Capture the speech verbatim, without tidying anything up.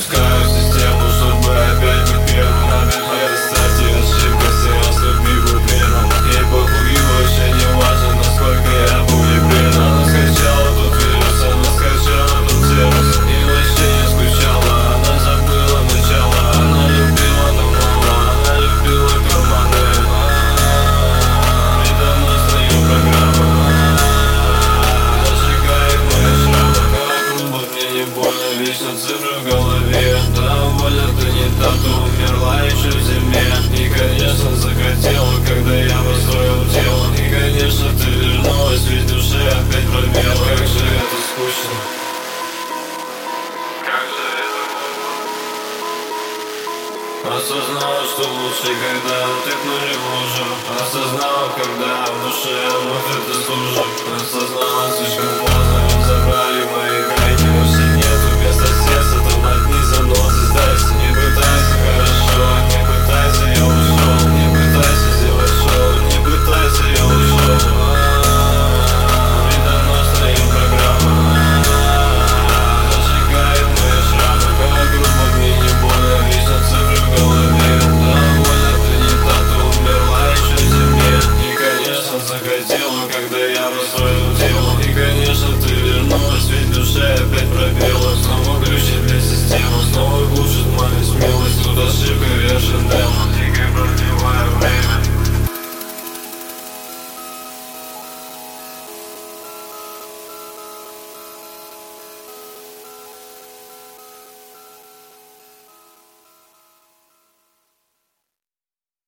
запускаю систему, чтобы опять быть первым. Кстати, ошибка села с людьми глубину. Ей похуй, вообще не важно, насколько я был ей предан. Она скачала тут вирус, она скачала тут сервис и вообще не скучала. Она забыла начало, она любила давно, она любила команды. Передо мной стоит программа, зажигает мои шрамы. Как клубов мне не больно, вечно цифры в голове. Да, воля, ты не тату, умерла еще в зиме. И, конечно, захотела, когда я построил тело. И, конечно, ты вернулась, ведь в душе опять пробел. Как же это скучно. Как же это глупо. Осознала, что лучше, когда утыкнули в лужу. Осознала, когда в душе вновь это служит. Осознала, слишком поздно, забрали.